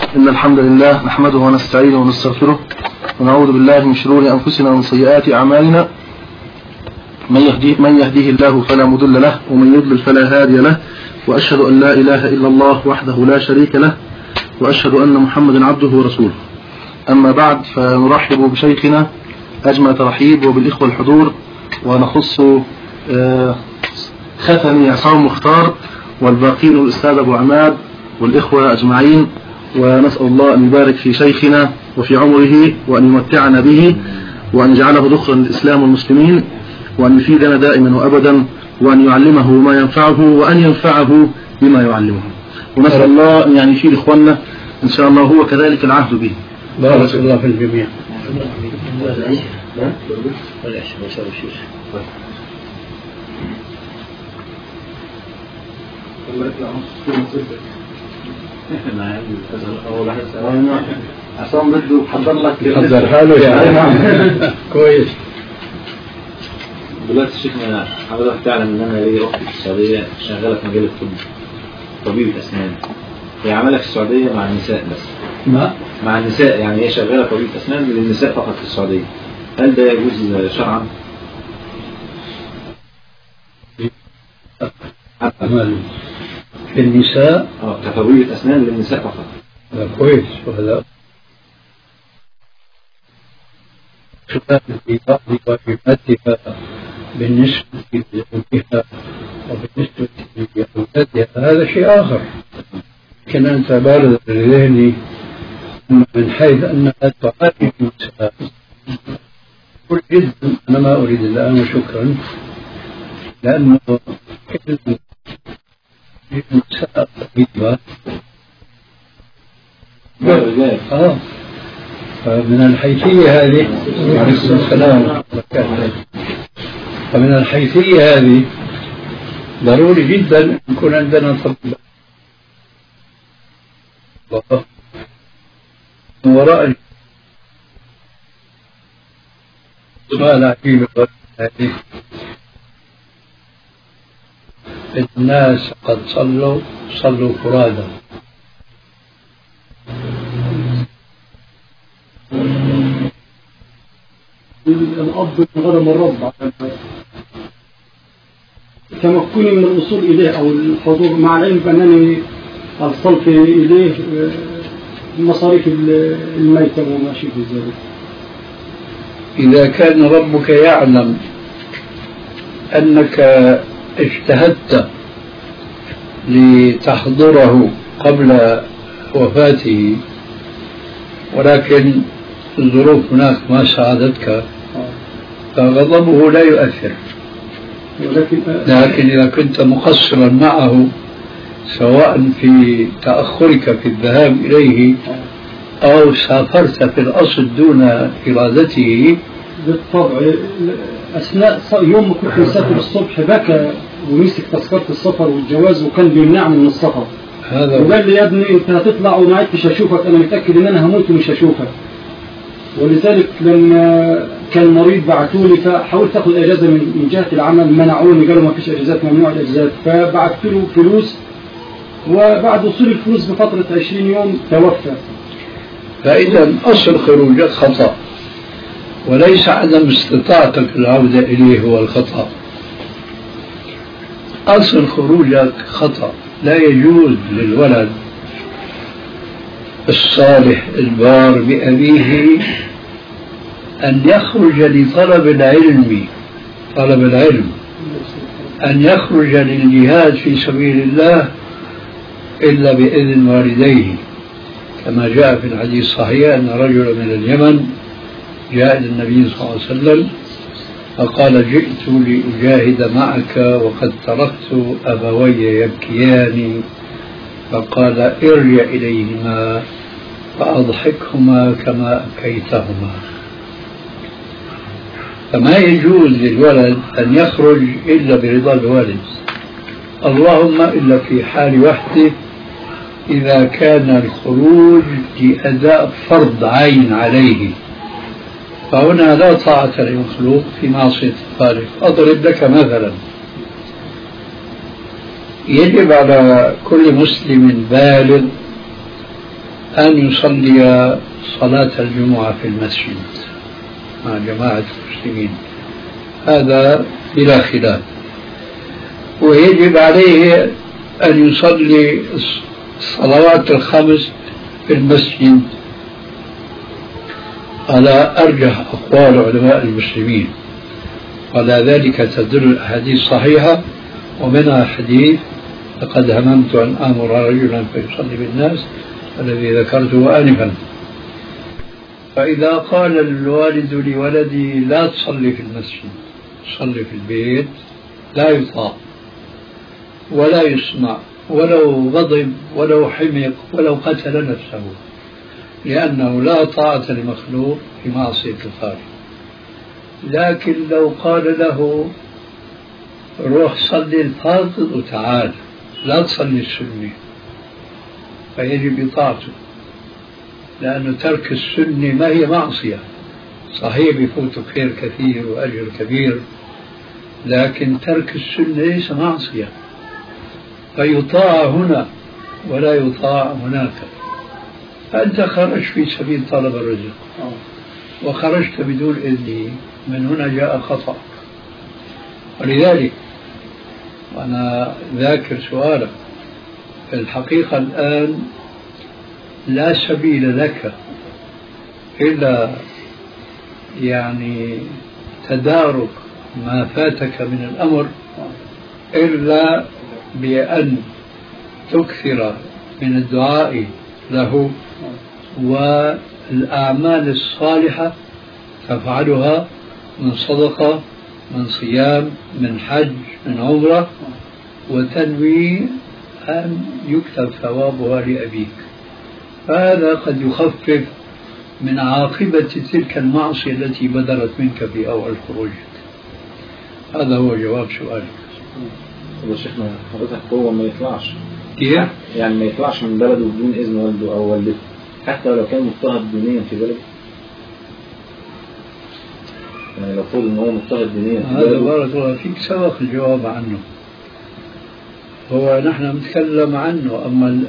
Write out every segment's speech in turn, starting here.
إن الحمد لله نحمده ونستعينه ونستغفره ونعوذ بالله من شرور أنفسنا ومن سيئات أعمالنا. من يهديه الله فلا مضل له ومن يضلل فلا هادي له، وأشهد أن لا إله إلا الله وحده لا شريك له، وأشهد أن محمدا عبده ورسوله. أما بعد، فنرحب بشيخنا أجمل ترحيب وبالإخوة الحضور، ونخص ختمي عصام مختار والباقين الأستاذ أبو عماد والإخوة أجمعين، ونسأل الله أن يبارك في شيخنا وفي عمره، وأن يمتعنا به، وأن يجعله ذخرا للإسلام والمسلمين، وأن يفيدنا دائما وأبدا، وأن يعلمه ما ينفعه وأن ينفعه بما يعلمه، ونسأل الله أن يعني يفيد إخواننا إن شاء الله، هو كذلك العهد به. بارك الله في الجميع. عصام بده يحضر لك يحضر حاله يعني. كويس. دلوقتي شيخنا حضرتك تعلم ان انا ليا اختي في السعوديه شغاله في مجال الطب، طبيبه اسنان. هي عملها في السعوديه مع النساء بس. مع النساء، يعني هي شغاله طبيبه اسنان للنساء فقط في السعوديه. هل ده يجوز شرعا؟ في النساء كطبيبه اسنان للنساء فقط. كويس. وهذا في بعض واجباتها بالنسبة لزوجها وبالنسبة لأولادها هذا شيء آخر. لكن أنت بارد لذهني من حيث أنها تعالج النساء. قل جدا أنا ما أريد الآن وشكرا، لأنه النساء طبيبة فمن الحيثية هذه عليكم السلام فمن الحيثية هذه ضروري جدا أن يكون عندنا طبيب وراء سؤال عجيب هذه. الناس قد صلوا فرادى. الأب من غرم الرب تمكني من الوصول إليه أو الحضور، مع العلم بأنني أرسلت إليه مصاريف الميتة وما شابه ذلك. إذا كان ربك يعلم أنك اجتهدت لتحضره قبل وفاته ولكن الظروف هناك ما ساعدتك فغضبه لا يؤثر. لكن إذا كنت مقصرا معه سواء في تأخرك في الذهاب إليه أو سافرت في الأصل دون إرادته. بالطبع أثناء يوم ما كنت مسافر الصبح بكى ومسك تذكرة السفر والجواز وكان بيمنعني من السفر. وقال لي يا ابني أنت هتطلع وما عدتش أشوفك، أنا متأكد إن أنا هموت ومش هشوفك. ولذلك لما كان مريض بعثولي فحاولت أخذ إجازة من جهة العمل، منعوني قالوا ما فيش إجازات، ممنوع الإجازات. فبعثت له فلوس، وبعد وصول الفلوس بفترة 20 يوم توفى. فإذا أصل خروجك خطأ، وليس عدم استطاعتك العودة إليه هو الخطأ. أصل خروجك خطأ. لا يجوز للولد الصالح البار بأبيه أن يخرج لطلب العلم، أن يخرج للجهاد في سبيل الله إلا بإذن والديه، كما جاء في الحديث الصحيح أن رجلا من اليمن جاء إلى النبي صلى الله عليه وسلم فقال جئت لأجاهد معك وقد تركت أبوي يبكيان، فقال ارجع إليهما فأضحكهما كما أبكيتهما. فما يجوز للولد أن يخرج إلا برضا الوالد، اللهم إلا في حال وحده إذا كان الخروج لأداء فرض عين عليه، فهنا لا طاعة للمخلوق في معصية الخالق. أضرب لك مثلا، يجب على كل مسلم بالغ أن يصلي صلاة الجمعة في المسجد مع جماعة المسلمين، هذا بلا خلاف. ويجب عليه أن يصلي الصلوات الخمس في المسجد على أرجح أقوال علماء المسلمين، وعلى ذلك تدل الأحاديث الصحيحة، ومنها حديث لقد هممت أن آمر رجلا فيصلي بالناس الذي ذكرته آنفا. فإذا قال الوالد لولده لا تصلي في المسجد، صلي في البيت، لا يطاع ولا يسمع، ولو غضب ولو حمق ولو قتل نفسه، لأنه لا طاعة لمخلوق في معصية الخالق. لكن لو قال له روح صلي الفرض وتعال، لا تصلي السنة، فيجب إطاعته، لأن ترك السنة ما هي معصية. صحيح بفوت خير كثير وأجر كبير، لكن ترك السنة ليس معصية، فيطاع هنا ولا يطاع هناك. أنت خرجت في سبيل طلب الرزق وخرجت بدون إذنه، من هنا جاء خطأ. ولذلك وأنا ذاكر سؤالك، الحقيقة الآن لا سبيل لك إلا يعني تدارك ما فاتك من الأمر إلا بأن تكثر من الدعاء له، والأعمال الصالحة تفعلها من صدقة، من صيام، من حج، من عمرة، وتنوي أن يكتب ثوابها لأبيك. فهذا قد يخفف من عاقبة تلك المعصية التي بدرت منك في أول خروجك. هذا هو جواب سؤالك. طب شيخنا حضرتك هو ما يطلعش يعني ما يطلعش من بلده بدون إذن والده أو والدته حتى لو كان مضطهد دينيا في بلده؟ يعني لو قول إن هو مضطهد دينيا في بلده، هذا بارك الله فيك سبق الجواب عنه. هو نحن نتكلم عنه، أما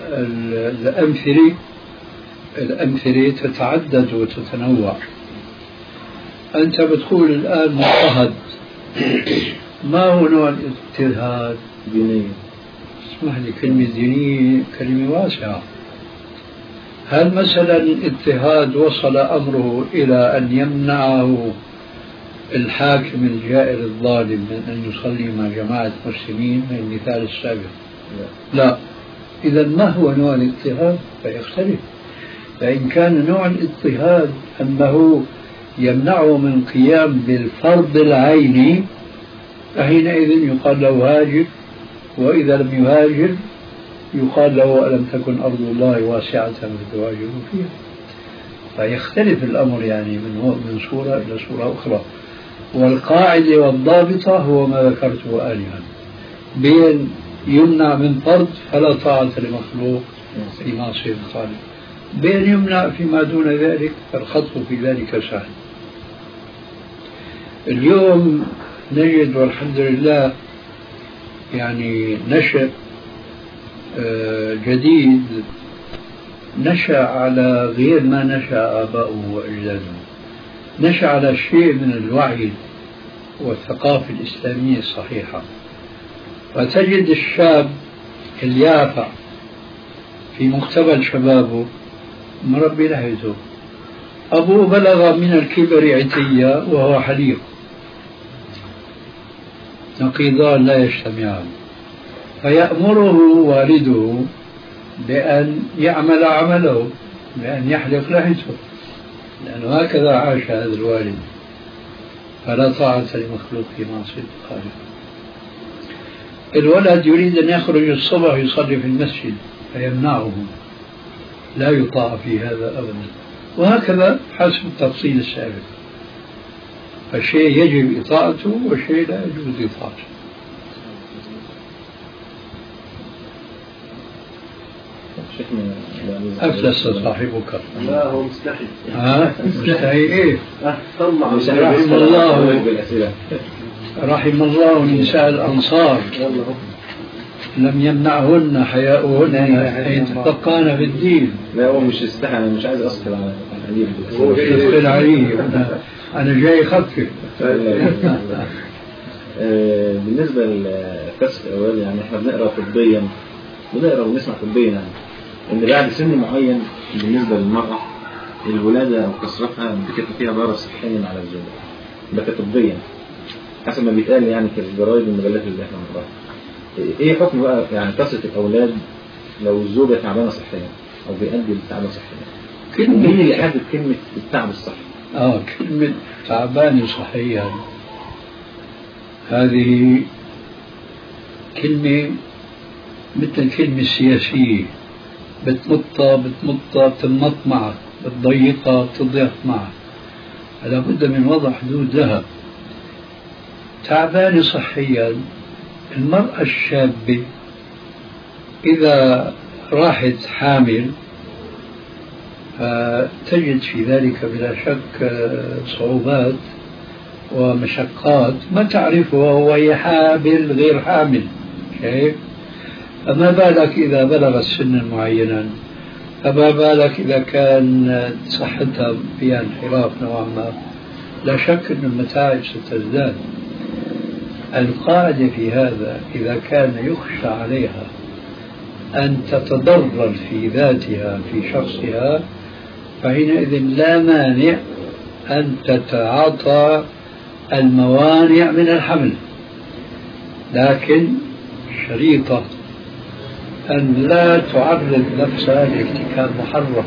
الأمثلة تتعدد وتتنوع. أنت بتقول الآن مضطهد، ما هو نوع الاضطهاد؟ دينيا. اسمح لي، كلمة دينية كلمة واسعة. هل مثلا الاضطهاد وصل أمره إلى أن يمنعه الحاكم الجائر الظالم من أن يصلي مع جماعة مسلمين من المثال السابق؟ لا. إذا ما هو نوع الاضطهاد؟ فيختلف. فإن كان نوع الاضطهاد أنه يمنعه من قيام بالفرض العيني، فحينئذ يقال له هاجر، وإذا لم يهاجر يقال له ألم تكن أرض الله واسعة فتهاجروا فيها. فيختلف الأمر يعني من صورة إلى صورة أخرى. والقاعدة والضابطة هو ما ذكرته آنفا، بين يمنع من فرض فلا طاعة لمخلوق في معصية الخالق، بين يمنع فيما دون ذلك فالخطو في ذلك سهل. اليوم نجد والحمد لله يعني نشأ جديد نشأ على غير ما نشأ آباؤه وأجداده، نشأ على شيء من الوعي والثقافة الإسلامية الصحيحة. فتجد الشاب اليافع في مقتبل شبابه مربي لحيته، أبوه بلغ من الكبر عتية وهو حليق، نقيضان لا يجتمعان، فيأمره والده بأن يعمل عمله، بأن يحلق لحيته، لأنه هكذا عاش هذا الوالد. فلا طاعة لمخلوق في معصية الخالق. الولد يريد أن يخرج الصبح يصلي في المسجد فيمنعه، لا يطاع في هذا أبدا. وهكذا حسب التفصيل السابق، فشيء يجب إطاعته وشيء لا يجوز إطاعته. أفلس صاحبك. لا هو مستحي. مستحي إيه؟ طلع رحم الله نساء الأنصار لم يمنعهن حياؤهن أن يتفقهن في الدين. لا هو مش استحى، أنا مش عايز أسقط على علي. هو يدخل عليه، أنا جاي أخفف. بالنسبة لكسر الأولاد، يعني إحنا بنقرأ طبيا، بنقرأ ونسمع طبيا يعني إن بعد سن معين بالنسبة للمرأة الولادة أو كسرتها بتبقى فيها ضرر صحيا على الزوج، ده كطبيا حسب ما بيتقال يعني في الجرايد والمجلات اللي إحنا بنقراها. إيه حكم بقى يعني كسرة الأولاد لو الزوجة تعبانة صحيا أو بيؤدي للتعب صحيا؟ مين اللي يحدد كلمة التعب الصحي؟ كلمة تعبان صحيا هذه كلمة مثل الكلمة السياسية، بتمطها بتمط معك، بتضيقها بتضيق معك، لابد من وضع حدود لها. تعبان صحيا المرأة الشابة إذا راحت حامل تجد في ذلك بلا شك صعوبات ومشقات ما تعرفها وهي حامل غير حامل، شايف؟ فما بالك إذا بلغت سنا معينا، فما بالك إذا كان صحتها فيها انحراف نوعا ما، لا شك أن المتاعب ستزداد. القاعدة في هذا إذا كان يخشى عليها أن تتضرر في ذاتها في شخصها فحينئذ لا مانع أن تتعاطى الموانع من الحمل، لكن شريطة أن لا تعرض نفسها لارتكاب محرم،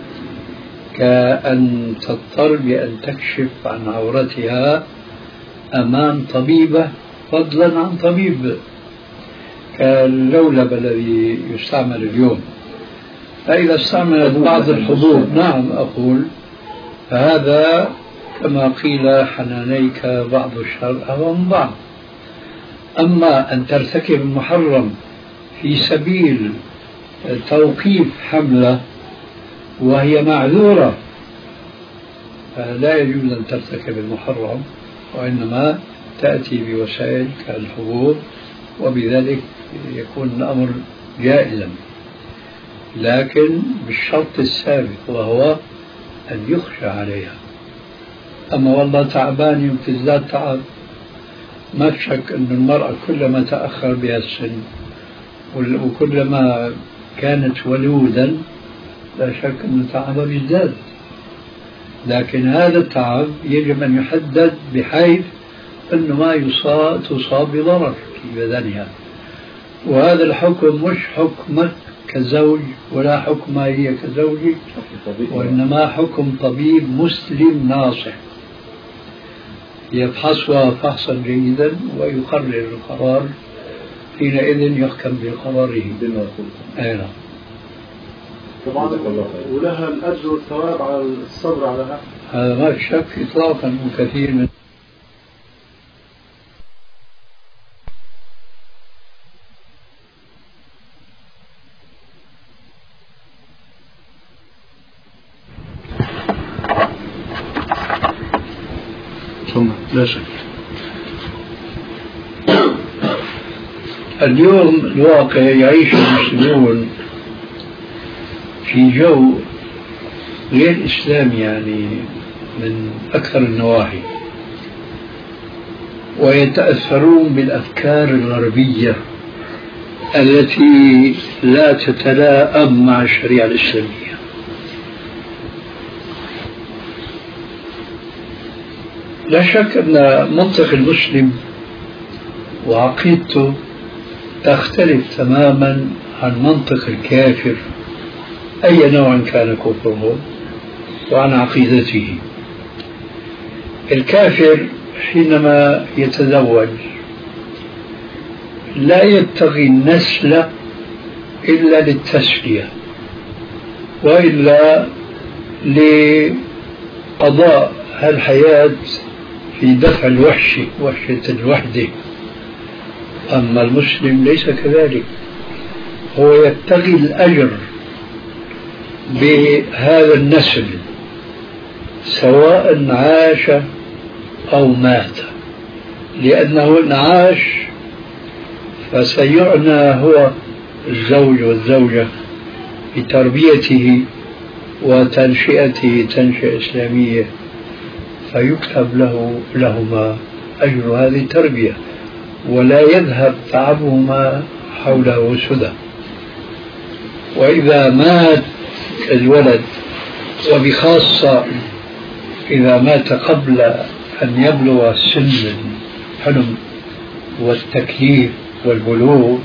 كأن تضطر بأن تكشف عن عورتها أمام طبيبة فضلا عن طبيب، كاللولب الذي يستعمل اليوم. فإذا استعملت بعض الحبوب، نعم أقول، فهذا كما قيل حنانيك بعض الشر أو من بعض. أما أن ترتكب المحرم في سبيل توقيف حملة وهي معذورة فلا يجوز أن ترتكب المحرم، وإنما تأتي بوسائل كالحبوب وبذلك يكون الأمر جائزا، لكن بالشرط السابق وهو أن يخشى عليها. أما والله تعبان وتزداد تعب، ما في شك أن المرأة كلما تأخر بها السن وكلما كانت ولودا لا شك أن تعبها يزداد، لكن هذا التعب يجب أن يحدد بحيث أنه ما تصاب بضرر في بدنها. وهذا الحكم مش حكمك كزوج ولا حكم هي كزوجك، وإنما حكم طبيب مسلم ناصح يفحصها فحصا جيدا ويقرر القرار، حينئذ يحكم بقراره. أين طبعا ولها الأجر والثواب على الصبر على هذا ما في شك إطلاقا. كثير من لا شك. اليوم الواقع يعيش المسلمون في جو غير إسلامي يعني من أكثر النواحي، ويتأثرون بالأفكار الغربية التي لا تتلائم مع الشريعة الإسلامية. لا شك أن منطق المسلم وعقيدته تختلف تماما عن منطق الكافر أي نوع كان كفره وعن عقيدته. الكافر حينما يتزوج لا يبتغي النسل إلا للتسلية وإلا لقضاء الحياة في دفع وحشة الوحدة. أما المسلم ليس كذلك، هو يبتغي الأجر بهذا النسل سواء عاش أو مات، لأنه إن عاش فسيعنى هو الزوج والزوجة بتربيته وتنشئته تنشئة إسلامية، فيكتب لهما أجر هذه التربية، ولا يذهب تعبهما حوله سدى. وإذا مات الولد، وبخاصة إذا مات قبل أن يبلغ سن الحلم والتكليف والبلوغ،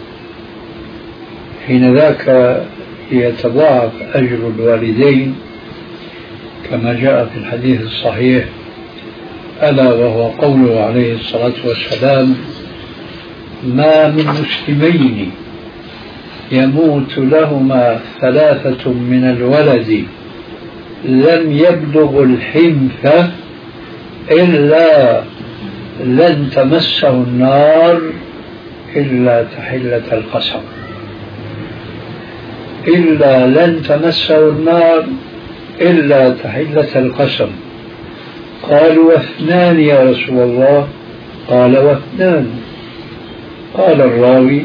حين ذاك يتضاعف أجر الوالدين كما جاء في الحديث الصحيح، ألا وهو قوله عليه الصلاة والسلام: ما من مسلمين يموت لهما 3 من الولد لم يبلغ الحنث إلا لن تمسه النار إلا تحلة القسم، إلا لن تمسه النار إلا تحلة القسم. قالوا: واثنان يا رسول الله؟ قال: واثنان. قال الراوي: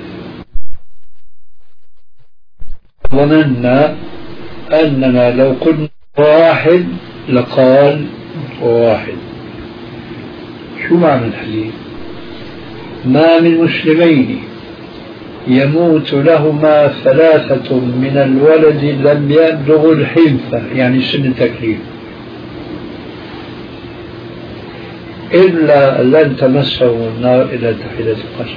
ظننا أننا لو قلنا واحد لقال واحد. شو معنى الحديث؟ ما من مسلمين يموت لهما 3 من الولد لم يبلغ الحنث، يعني سن التكليف، إلا لن تمسه النار إلى تحلة القسم.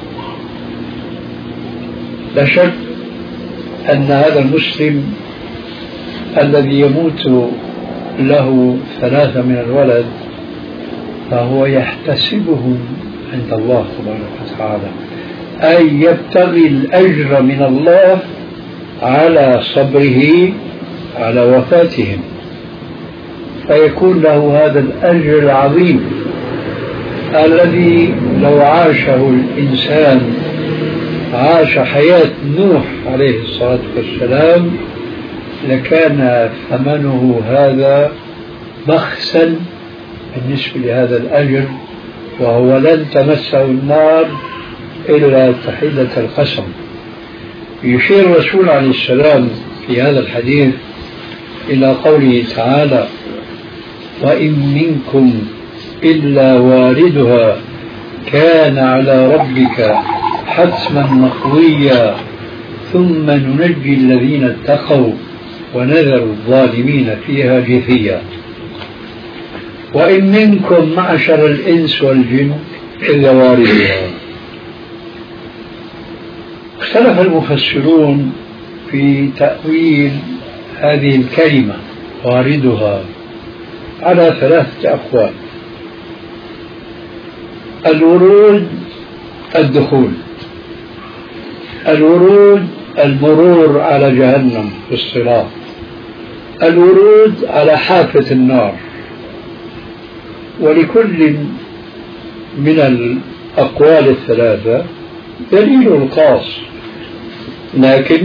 لا شك أن هذا المسلم الذي يموت له 3 من الولد فهو يحتسبهم عند الله سبحانه وتعالى، أي يبتغي الأجر من الله على صبره على وفاتهم، فيكون له هذا الأجر العظيم الذي لو عاشه الإنسان عاش حياة نوح عليه الصلاة والسلام لكان ثمنه هذا بخسا بالنسبة لهذا الأجر، وهو لن تمسه النار إلا تحلة القسم. يشير الرسول عليه السلام في هذا الحديث إلى قوله تعالى: وإن منكم إلا واردها كان على ربك حتما مقضيا ثم ننجي الذين اتقوا ونذر الظالمين فيها جثيا. وإن منكم معشر الإنس والجن إلا واردها. اختلف المفسرون في تأويل هذه الكلمة واردها على 3 أقوال. الورود الدخول، الورود المرور على جهنم في الصراط، الورود على حافة النار. ولكل من الأقوال ال3 دليل خاص، لكن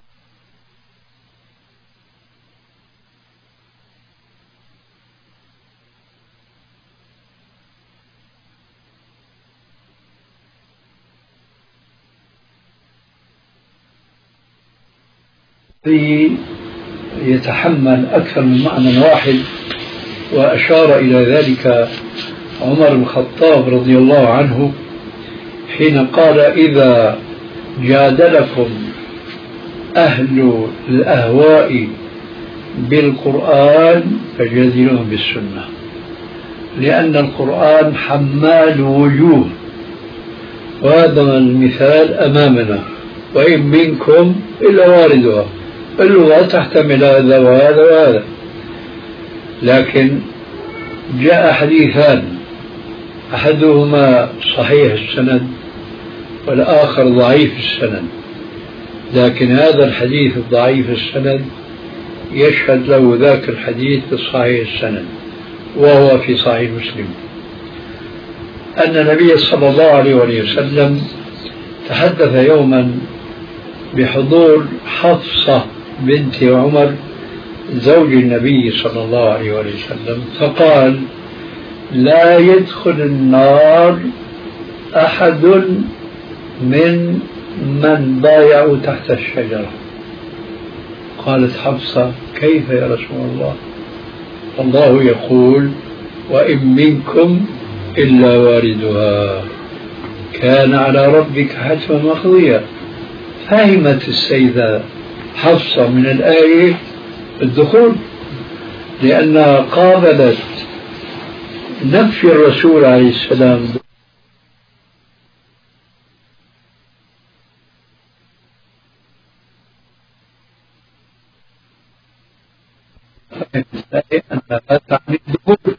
يتحمل أكثر من معنى واحد، وأشار إلى ذلك عمر بن الخطاب رضي الله عنه حين قال: إذا جادلكم أهل الأهواء بالقرآن فجادلوهم بالسنة، لأن القرآن حمال وجوه، وهذا المثال أمامنا: وإن منكم إلا واردها. اللغة تحتمل هذا وهذا وهذا، لكن جاء حديثان أحدهما صحيح السند والآخر ضعيف السند، لكن هذا الحديث الضعيف السند يشهد له ذاك الحديث بالصحيح السند، وهو في صحيح مسلم أن النبي صلى الله عليه وسلم تحدث يوما بحضور حفصة بنت عمر زوج النبي صلى الله عليه وسلم، فقال: لا يدخل النار أحد من بايعوا تحت الشجرة. قالت حفصة: كيف يا رسول الله؟ الله يقول: وإن منكم إلا واردها كان على ربك حتما مقضيا. فهمت السيدة حفصة من الآية الدخول، لأنها قابلت نفي الرسول عليه السلام أنها تعني الدخول.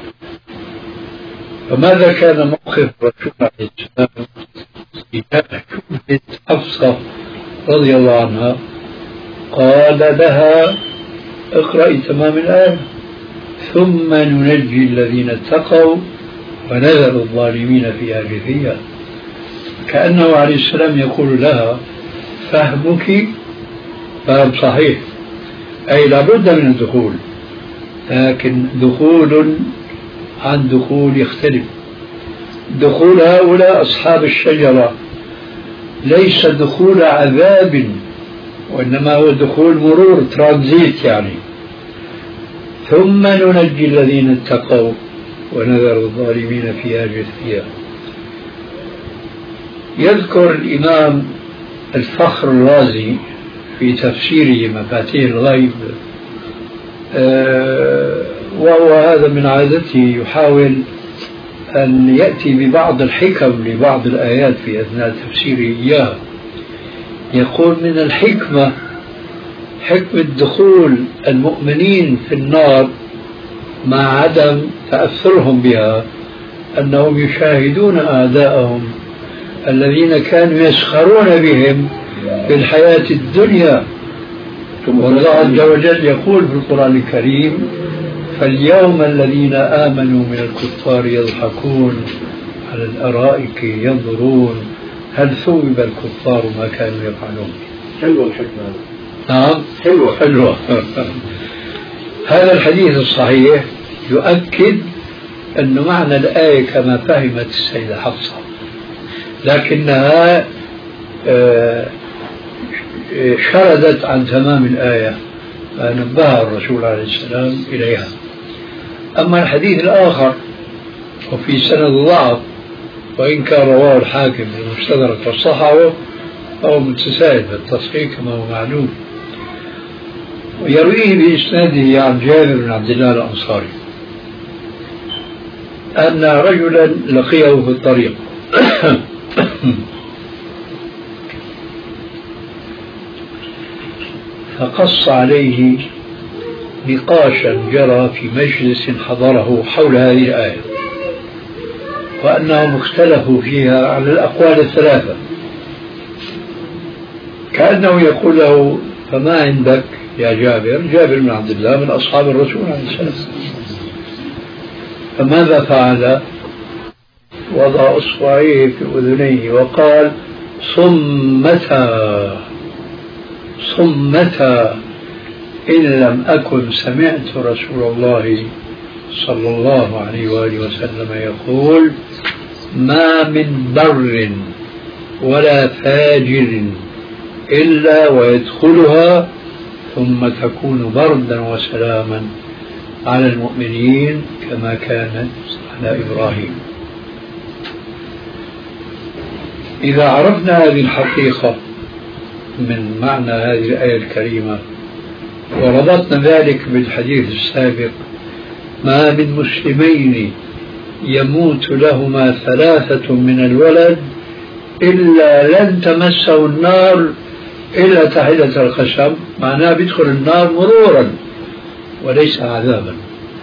فماذا كان موقف الرسول عليه السلام إذا شبهت حفصة رضي الله عنها؟ قال لها: اقرأي تمام الآية: ثم ننجي الذين اتقوا ونذر الظالمين فيها جثيا. كأنه عليه السلام يقول لها: فهمك فهم صحيح، أي لابد من الدخول، لكن دخول عن دخول يختلف. دخول هؤلاء أصحاب الشجرة ليس دخول عذاب، وإنما هو دخول مرور، ترانزيت يعني. ثم ننجي الذين اتقوا ونذر الظالمين فيها جثيا. يذكر الإمام الفخر الرازي في تفسيره مفاتيح الغيب، وهو هذا من عادته يحاول أن يأتي ببعض الحكم لبعض الآيات في أثناء تفسيره إياها. يقول: من الحكمة حكمة دخول المؤمنين في النار مع عدم تأثرهم بها، أنهم يشاهدون أعداءهم الذين كانوا يسخرون بهم في الحياة الدنيا. والله عز وجل يقول في القرآن الكريم: فاليوم الذين آمنوا من الكفار يضحكون على الأرائك ينظرون هل ثوب الكفار ما كانوا يفعلون. حلوة الحكمة. نعم حلوة. هذا الحديث الصحيح يؤكد أن معنى الآية كما فهمت السيدة حفصة، لكنها شردت عن تمام الآية فنبه الرسول عليه السلام إليها. أما الحديث الآخر وفي سند ضعف، وإن كان رواه الحاكم بالمستدرك والصحابة، فهو متساهل بالتصحيح كما هو معلوم، ويرويه بإسناده عن جابر بن عبد الله الأنصاري أن رجلا لقيه في الطريق فقص عليه نقاشا جرى في مجلس حضره حول هذه الآية، وأنهم اختلفوا فيها على الأقوال الثلاثة، كأنه يقول له: فما عندك يا جابر؟ جابر بن عبد الله من أصحاب الرسول عليه السلام. فماذا فعل؟ وضع أصبعيه في أذنيه وقال: صمتا صمتا، إن لم أكن سمعت رسول الله صلى الله عليه وآله وسلم يقول: ما من بر ولا فاجر إلا ويدخلها ثم تكون بردا وسلاما على المؤمنين كما كانت على إبراهيم. إذا عرفنا هذه الحقيقة من معنى هذه الآية الكريمة وربطنا ذلك بالحديث السابق: ما من مسلمين يموت لهما ثلاثة من الولد إلا لن تمسه النار إلا تحدة الخشب، معناه بيدخل النار مرورا وليس عذابا.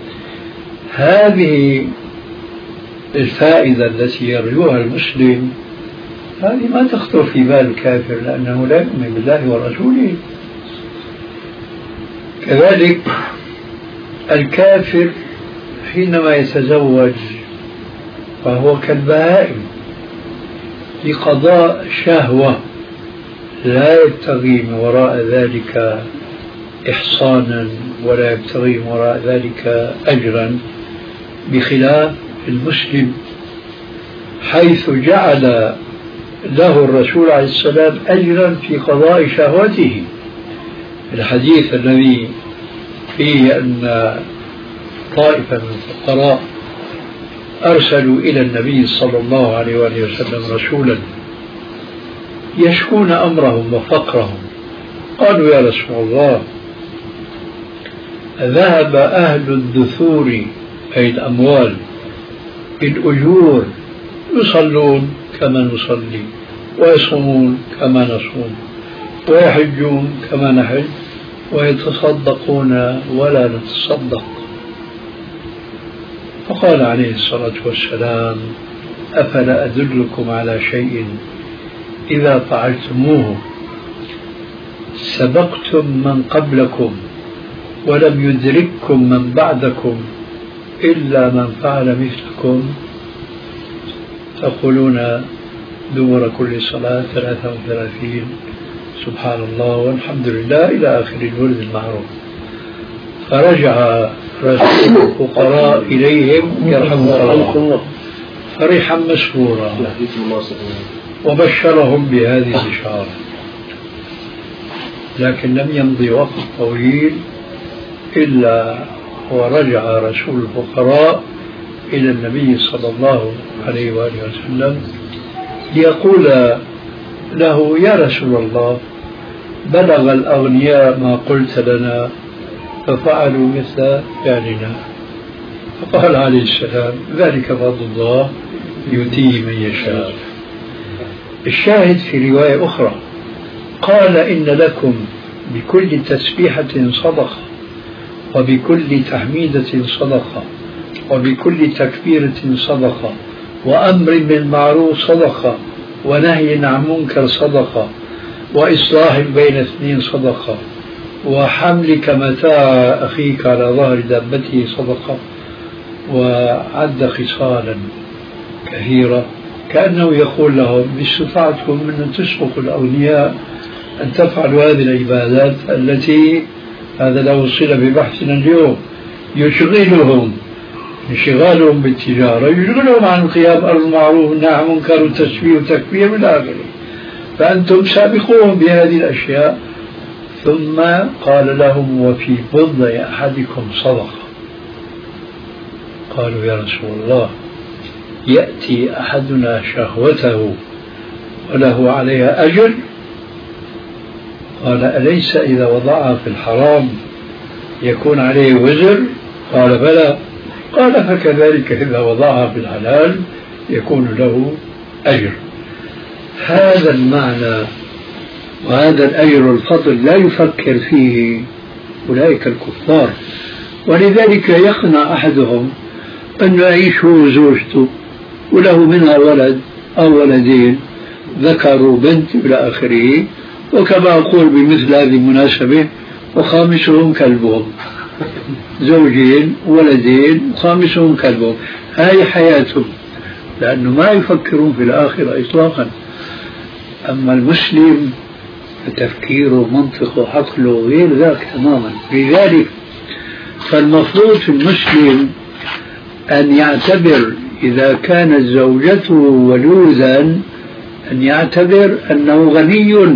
هذه الفائدة التي يرجوها المسلم هذه ما تخطر في بال الكافر، لأنه لا يؤمن بالله ورسوله. كذلك الكافر حينما يتزوج فهو كالبهائم لقضاء شهوة، لا يبتغي من وراء ذلك إحصانا ولا يبتغي من وراء ذلك أجرا، بخلاف المسلم حيث جعل له الرسول عليه السلام أجرا في قضاء شهوته. الحديث الذي فيه أن طائفة من الفقراء أرسلوا إلى النبي صلى الله عليه وآله وسلم رسولا يشكون أمرهم وفقرهم، قالوا يا رسول الله ذهب أهل الدثور أي الأموال بالأجور، يصلون كما نصلي ويصومون كما نصوم ويحجون كما نحج ويتصدقون ولا نتصدق. فقال عليه الصلاة والسلام أفلا أدلكم على شيء إذا فعلتموه سبقتم من قبلكم ولم يدرككم من بعدكم إلا من فعل مثلكم، تقولون دبر كل صلاة 33 سبحان الله والحمد لله إلى آخر الورد المعروف. فرجع رسول الفقراء إليهم يرحمه الله فرحا مسرورا وبشرهم بهذه البشارة. لكن لم يمضي وقت طويل إلا ورجع رسول الفقراء إلى النبي صلى الله عليه وآله وسلم ليقول له يا رسول الله بلغ الأغنياء ما قلت لنا ففعلوا مثل فعلنا. فقال عليه السلام ذلك فضل الله يؤتيه من يشاء. الشاهد في رواية أخرى قال إن لكم بكل تسبيحة صدقة وبكل تحميدة صدقة وبكل تكبيرة صدقة وأمر بالمعروف صدقة ونهي عن منكر صدقة وإصلاح بين اثنين صدقة وحملك متاع أخيك على ظهر دابته صدقة، وعد خصالا كثيرة كأنه يقول لهم باستطاعتكم من أن تسبقوا الأغنياء أن تفعلوا هذه العبادات التي هذا لو وصل ببحثنا اليوم يشغلهم انشغالهم بالتجارة يشغلهم عن القيام بالمعروف والنهي عن المنكر والتسبيح والتكبير إلى آخره، فأنتم سابقوهم بهذه الأشياء. ثم قال لهم وفي بضع أحدكم صدقة. قالوا يا رسول الله يأتي أحدنا شهوته وله عليها أجر؟ قال أليس إذا وضعها في الحرام يكون عليه وزر؟ قال بلى. قال فكذلك إذا وضعها في الحلال يكون له أجر. هذا المعنى وهذا الأجر الفضل لا يفكر فيه أولئك الكفار، ولذلك يقنع أحدهم أن يعيش هو وزوجته وله منها ولد أو ولدين ذكر وبنت إلى آخره، وكما أقول بمثل هذه المناسبة وخامسهم كلبهم، زوجين ولدين وخامسهم كلبهم، هاي حياتهم، لأنه ما يفكرون في الآخرة إطلاقا. أما المسلم تفكيره منطقه عقله غير ذاك تماما. لذلك فالمفروض في المسلم أن يعتبر إذا كانت زوجته ولودا أن يعتبر أنه غني،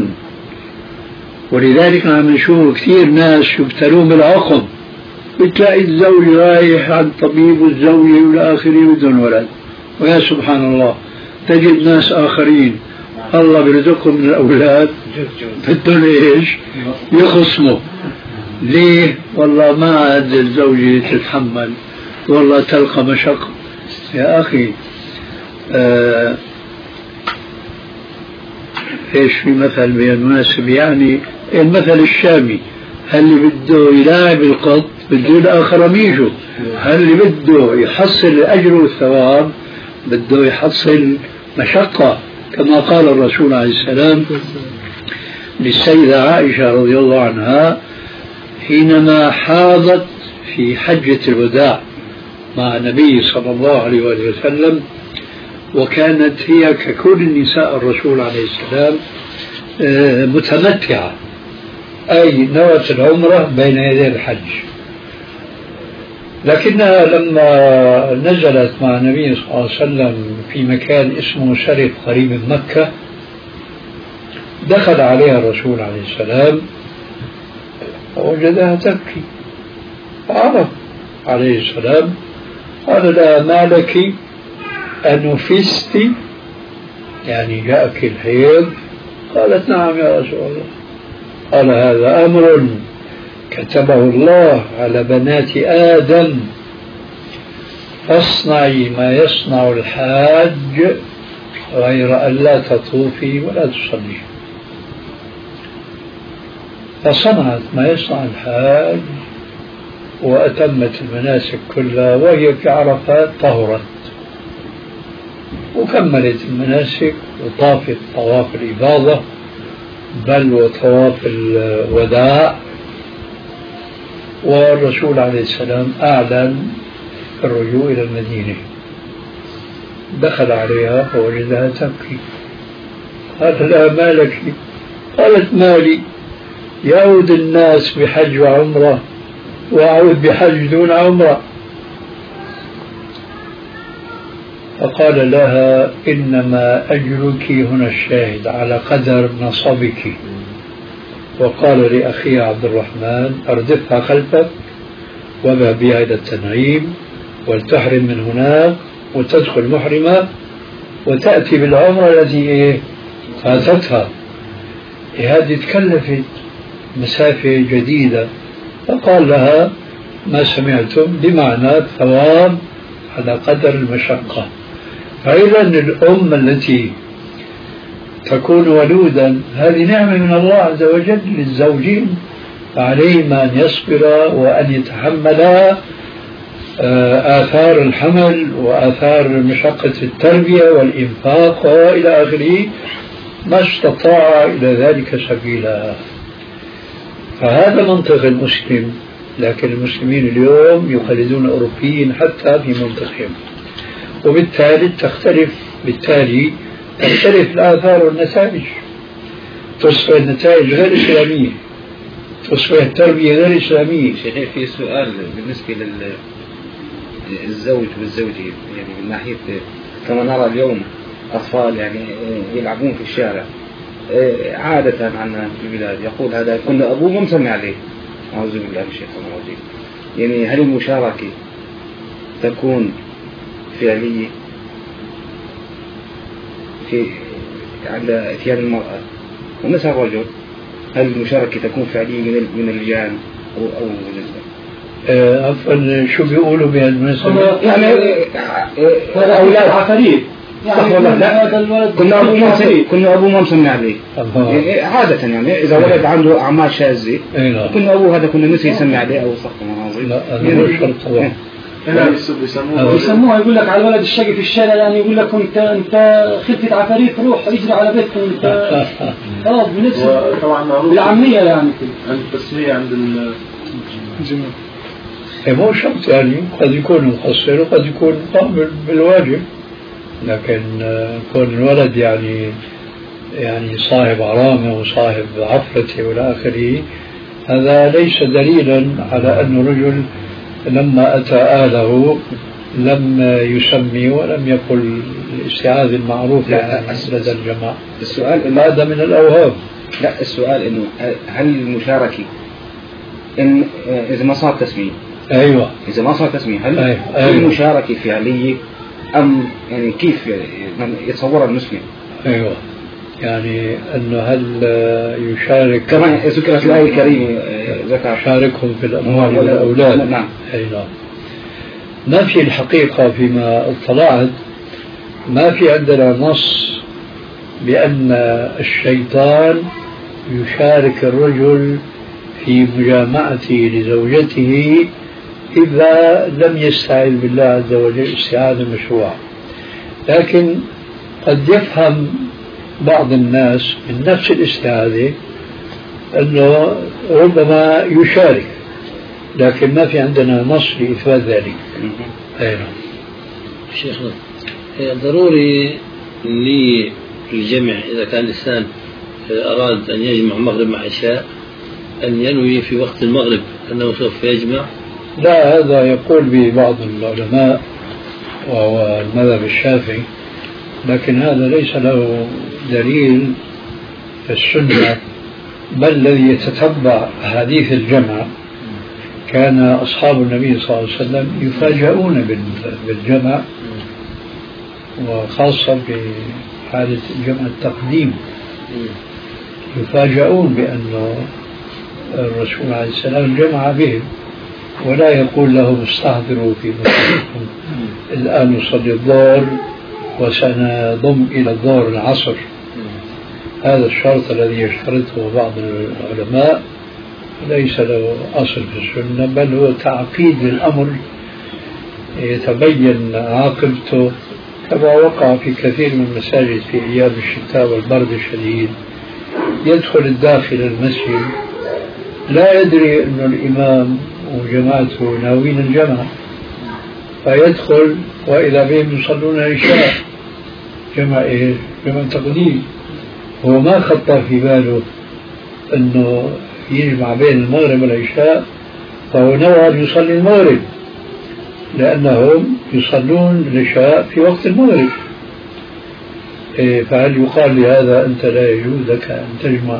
ولذلك عم نشوف كثير ناس يبتلون بالعقم، بتلاقي الزوج رايح عند طبيب والزوجة إلى آخره بدون ولد، ويا سبحان الله تجد ناس آخرين الله بيرزقهم من الأولاد بدون إيش يخصموا. ليه؟ والله ما عاد الزوجة تتحمل، والله تلقى مشقة. يا أخي إيش في مثل بالمناسبة يعني المثل الشامي، هل اللي بده يلاعب القط بده الآخر ميجو، هل اللي بده يحصل الأجر والثواب بده يحصل مشقة، كما قال الرسول عليه السلام للسيدة عائشة رضي الله عنها حينما حاضت في حجة الوداع مع النبي صلى الله عليه وسلم، وكانت هي ككل نساء الرسول عليه السلام متمتعة، أي نوت العمرة بين يدي الحج، لكنها لما نزلت مع النبي صلى الله عليه وسلم في مكان اسمه شرف قريب من مكة دخل عليها الرسول عليه السلام فوجدها تبكي، فعرف عليه السلام، قال لها: ما لك أنفست؟ يعني جاءك الحيض؟ قالت: نعم يا رسول الله. قال: هذا أمر كتبه الله على بنات آدم، فاصنعي ما يصنع الحاج غير أن لا تطوفي ولا تصلي. فصنعت ما يصنع الحاج وأتمت المناسك كلها، وهي في عرفات طهرت وكملت المناسك وطافت طواف الإفاضة بل وطواف الوداع. والرسول عليه السلام أعلن الرجوع إلى المدينة. دخل عليها فوجدها تبكي، قال لها: ما لك؟ قالت: مالي، يعود الناس بحج وعمرة وأعود بحج دون عمرة. فقال لها: إنما أجرك هنا الشاهد على قدر نصبك. وقال لأخي عبد الرحمن: أردفها خلفك واذهب بها إلى التنعيم ولتحرم من هناك وتدخل محرمة وتأتي بالعمرة التي فاتتها. هذه تكلفت مسافة جديدة. فقال لها: ما سمعتم، بمعنى الثواب على قدر المشقة. فإذا الأم التي تكون ولودا هذه نعمة من الله عز وجل للزوجين، فعليهما أن يصبرا وأن يتحملا آثار الحمل وآثار مشقة التربية والإنفاق وإلى آخره ما استطاع إلى ذلك سبيلا. فهذا منطق المسلم، لكن المسلمين اليوم يقلدون الأوروبيين حتى في منطقهم، وبالتالي تختلف الآثار والنتائج. تصبح النتائج غير إسلامية، تصبح التربية غير إسلامية. شيخ، في سؤال بالنسبة للزوج والزوجة، يعني من ناحية كما نرى اليوم أطفال يعني يلعبون في الشارع عادة عنا في البلاد، يقول هذا كنا أبوه ما مسمي عليه، أعوذ بالله من الشيطان الرجيم. يعني هل المشاركة تكون فعلية في على اتيان المرأة ونسى الرجل؟ هل المشاركة تكون فعلية من الرجال أو عفوا شو بيقولوا بهالمناسبة؟ يعني أولاد عفريت كنا أبوه ما مسمي عليه يعني عادة، يعني إذا ولد عنده أعمال شاذة كنا أبوه هذا كنا نسي يسمي عليه أو صح مناظر. لا هذا مو شرط طبعا. يسموها يقول لك على الولد الشقي في الشارع، يعني يقول لك انت خفة عفاريت روح اجري على بيتك انت خلاص بالنسبة بالعامية يعني عند التسمية عند الجميع. مو شرط، يعني قد يكون مقصر وقد يكون قام بالواجب، لكن كون الولد يعني صاحب علامة وصاحب عفرة والى آخره هذا ليس دليلا على أن الرجل لما أتى أهله لم يسمي ولم يقل الاستعاذة المعروفة لدى الجماعة. السؤال هذا من الأوهام. لا، السؤال إنه هل المشاركة إن إذا ما صار تسمية؟ أيوة، إذا ما صار تسمية هل أيوة. المشاركة فعلية أم يعني كيف يتصورها المسلم؟ أيوة، يعني أنه هل يشارك كما ذكرت الآية الكريمة ذكر شاركهم في الأموال والأولاد. نعم. ما في الحقيقة فيما اطلعت ما في عندنا نص بأن الشيطان يشارك الرجل في مجامعته لزوجته إذا لم يستعذ بالله عز وجل استعاذة مشروعة. لكن قد يفهم بعض الناس من نفس الاستعاذة أنه ربما يشارك، لكن ما في عندنا نص لإثبات ذلك. أيضا شيخنا ضروري للجمع إذا كان الإنسان أراد أن يجمع مغرب مع عشاء أن ينوي في وقت المغرب أنه سوف يجمع؟ لا، هذا يقول به بعض العلماء وهو المذهب الشافعي، لكن هذا ليس له دليل في السنة، بل الذي يتتبع حديث الجمع كان أصحاب النبي صلى الله عليه وسلم يفاجؤون بالجمع، وخاصة في حالة جمع التقديم يفاجؤون بأن الرسول عليه السلام جمع بهم، ولا يقول لهم استحضروا في مسجدكم الآن نصلي الظهر وسنضم إلى الظهر العصر. هذا الشرط الذي يشترطه بعض العلماء ليس له أصل في السنة، بل هو تعقيد للأمر يتبين عاقبته، كما وقع في كثير من المساجد في أيام الشتاء والبرد الشديد. يدخل الداخل المسجد لا يدري أن الإمام وجماعته ناوين الجمع، فيدخل وإذا بهم يصلون العشاء. جمع إيه؟ جمع تقديم. هو ما خطر في باله أنه يجمع بين المغرب والعشاء، فهو نوى أن يصلي المغرب لأنهم يصلون العشاء في وقت المغرب. فهل يقال لهذا أنت لا يجوز لك أن تجمع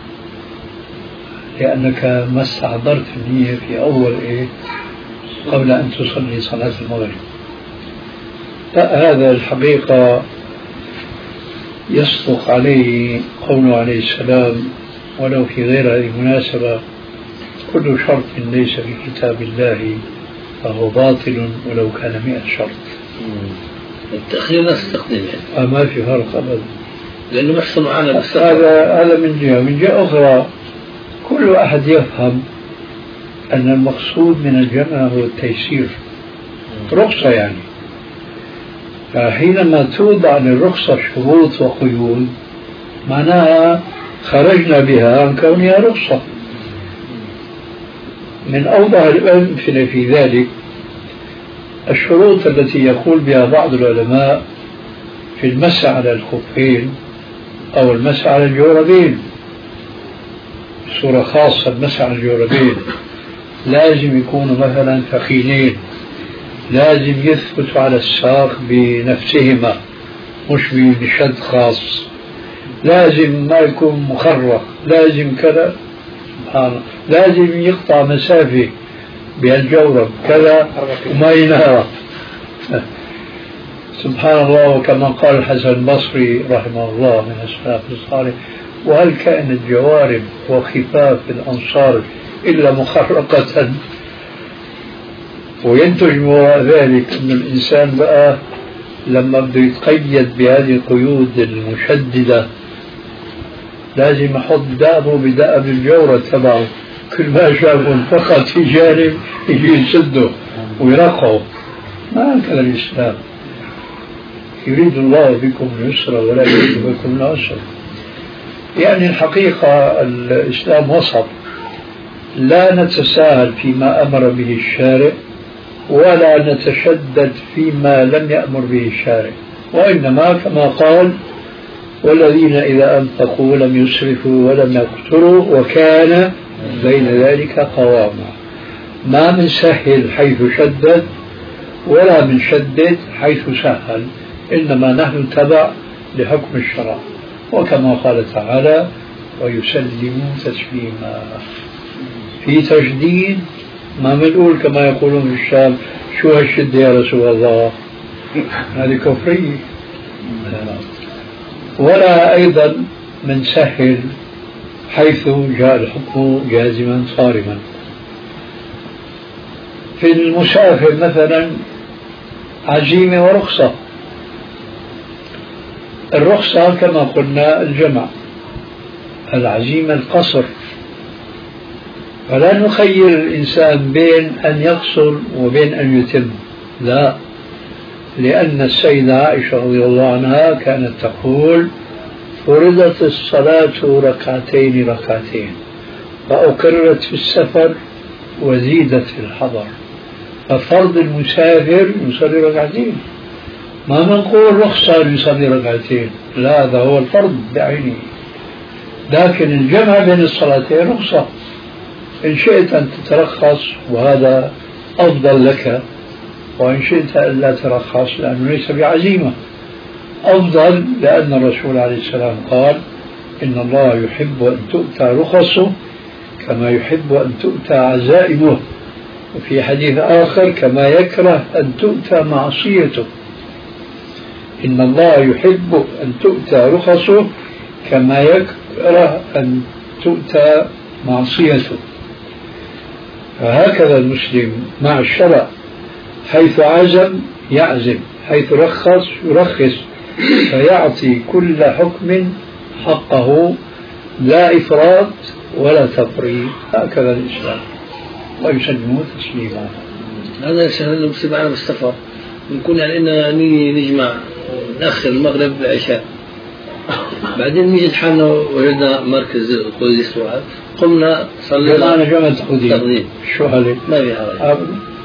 لأنك ما استحضرت النية في أول قبل أن تصلي صلاة المغرب؟ هذا الحقيقة يصدق عليه قوله عليه السلام ولو في غير هذه المناسبة: كل شرط ليس في كتاب الله فهو باطل ولو كان 100 شرط. التأخير لا تستخدم يعني. ما في فرق أبدا، لأنه محصل معنا هذا من جهة. من جهة أخرى كل أحد يفهم أن المقصود من الجمع هو التيسير، رخصة يعني. فحينما توضع للرخصة شروط وقيود معناها خرجنا بها عن كونها رخصة. من أوضح الأمثلة في ذلك الشروط التي يقول بها بعض العلماء في المسح على الخفين أو المسح على الجوربين. صورة خاصة المسح على الجوربين لازم يكونوا مثلا ثقيلين، لازم يثبتوا على الساق بنفسهما مش بشد خاص، لازم ما يكون مخرق، لازم كذا، سبحان الله، لازم يقطع مسافة بهالجورب كذا وما ينهار. سبحان الله. وكما قال الحسن البصري رحمه الله من السلف الصالح: وهل كانت جوارب وخفاف الأنصار إلا مخرقة؟ وينتج من وراء ذلك أن الإنسان بقى لما بده يتقيد بهذه القيود المشددة لازم يحط دابه بدأب الجورة تبعه، كل ما شافه فقط في جانب يجي يسده ويرقعه. ما هكذا الإسلام. يريد الله بكم اليسر ولا يريد بكم العسر. يعني الحقيقة الإسلام وسط، لا نتساهل فيما أمر به الشارع ولا نتشدد فيما لم يأمر به الشارع، وإنما كما قال: والذين إذا أنفقوا لم يسرفوا ولم يقتروا وكان بين ذلك قواما. ما من سهل حيث شدد ولا من شدد حيث سهل، إنما نحن تبع لحكم الشرع. وكما قال تعالى: ويسلموا تسليما. في تشديد ما بنقول كما يقولون في الشام: شو هالشد يا رسول الله، هذه كفرية. ولا أيضا من سهل حيث جاء الحكم جازما صارما. في المسافر مثلا عزيمة ورخصة. الرخصة كما قلنا الجمع، العزيمة القصر. فلا نخير الإنسان بين أن يقصر وبين أن يتم، لا، لأن السيدة عائشة رضي الله عنها كانت تقول: فرضت الصلاة ركعتين ركعتين، فأقرت في السفر وزيدت في الحضر. ففرض المسافر يصلي ركعتين، ما نقول رخصة يصلي ركعتين، لا، هذا هو الفرض بعينه. لكن الجمع بين الصلاتين رخصة، إن شئت أن تترخص وهذا أفضل لك، وإن شئت أن لا ترخص لأنه ليس بعزيمة أفضل، لأن الرسول عليه السلام قال: إن الله يحب أن تؤتى رخصه كما يحب أن تؤتى عزائمه، وفي حديث آخر كما يكره أن تؤتى معصيته. إن الله يحب أن تؤتى رخصه كما يكره أن تؤتى معصيته. فهكذا المسلم مع الشرع، حيث عزم يعزم، حيث رخص يرخص، فيعطي كل حكم حقه لا إفراط ولا تفريط. هكذا الإسلام، ويسلمه تسليما. هذا الشهر المسلم على السفر نكون يعني إن نجمع نأخر المغرب العشاء، بعدين نجد حالنا وجدنا مركز قدس واحد، قمنا صلينا. أنا جمعت قديم شو هذا؟ ما في حاجة.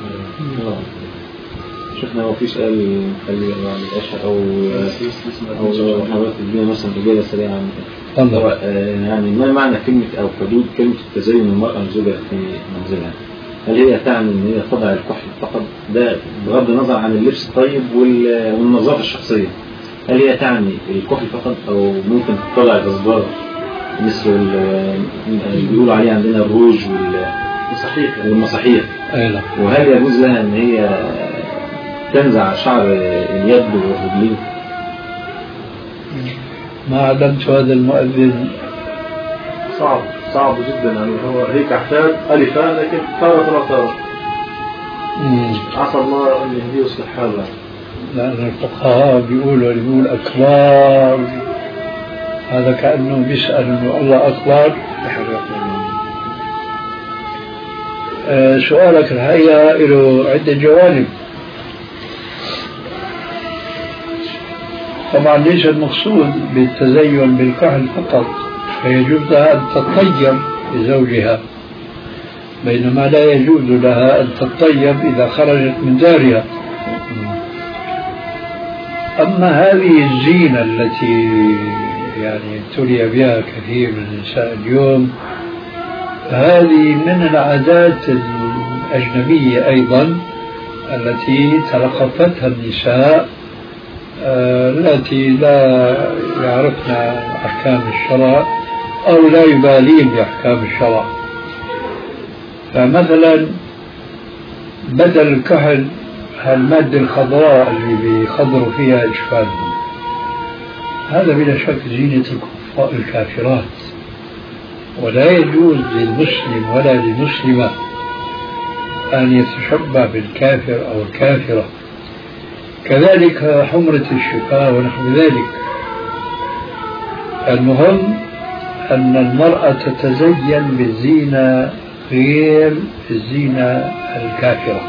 شفنا هو في سؤال خلي عن العشاء أو حضرتك الدنيا مثلا إجابة سريعة يعني ما معنى كلمة أو حدود كلمة تزين المرأة لزوجها في منزلها؟ هل هي تعني أن هي تضع الكحل فقط، ده بغض النظر عن اللبس الطيب والنظافة الشخصية، هل هي تعني الكحل فقط أو ممكن تطلع الأصدار مثل اللي بيقولوا عليه عندنا الروج والمصاحيح؟ وهل يجوز لها أن هي تنزع شعر اليد والرجلين؟ ما علمت هذا المؤذن، صعب جدا يعني. هو هيك أحفاد ألفان لكن تارة ولا تارة. عسى الله أن يهديه ويصلح حاله. لأن الفقهاء بيقول أكبر، هذا كأنه بيسأل إنه الله أكبر. سؤالك الحقيقة له عدة جوانب. طبعا ليس المقصود بالتزين بالكحل فقط، فيجوز لها أن تطيب لزوجها، بينما لا يجوز لها أن تطيب إذا خرجت من دارها. أما هذه الزينة التي يعني ابتلي بها كثير من النساء اليوم، هذه من العادات الأجنبية أيضا التي تلقفتها النساء التي لا يعرفن أحكام الشرع أو لا يبالين بأحكام الشرع. فمثلا بدل الكحل المادة الخضراء اللي بيخضروا فيها أجفانهم، هذا بلا شك زينة الكافرات، ولا يجوز للمسلم ولا للمسلمة أن يتشبه بالكافر أو الكافرة. كذلك حمرة الشفاه ونحو ذلك. المهم أن المرأة تتزين بالزينة غير الزينة الكافرة،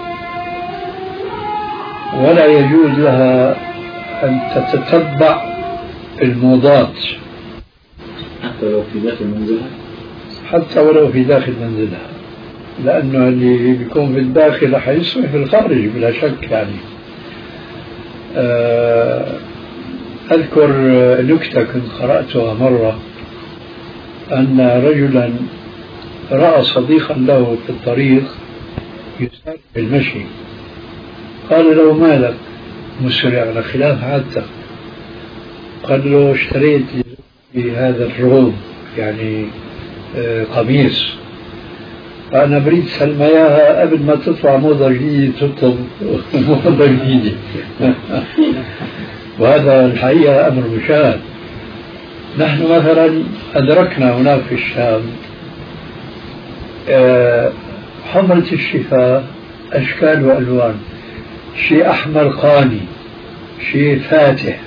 ولا يجوز لها أن تتتبع الموضات حتى لو في داخل منزلها، حتى ولو في داخل منزلها، لأنه اللي بيكون في الداخل رح يصبح في الخارج بلا شك. يعني أذكر نكتة كنت قرأتها مرة، أن رجلا رأى صديقا له في الطريق يسافر بالمشي، قال له ما لك مسرع على خلاف عادتك؟ قال له اشتريت هذا الروب يعني قميص، أنا بريد سلم إياها قبل ما تطلع موضة جديدة تطلب موضة جديدة. وهذا الحقيقة أمر مشاهد. نحن مثلا أدركنا هناك في الشام حمرة الشفاه أشكال وألوان، شيء أحمر قاني، شيء فاتح،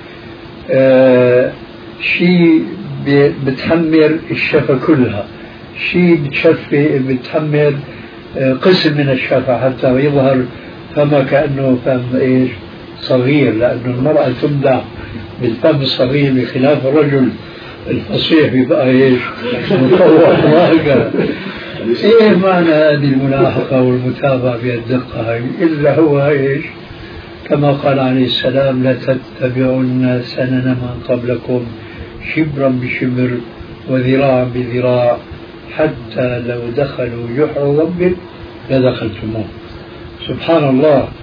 شيء بتحمر الشفة كلها، شيء بتحمر قسم من الشفة حتى يظهر فما كأنه فم إيش صغير، لأن المرأة تمدح بالفم الصغير بخلاف الرجل الفصيح بيبقى إيش مطوح وهكذا. إيه معنى هذه الملاحقة والمتابعة بهالدقة هاي؟ إلا هو إيش كما قال عليه السلام: لا تتبعن سنن من قبلكم شبرا بشبر وذراعا بذراع حتى لو دخلوا جحر رب لدخلتموه. سبحان الله،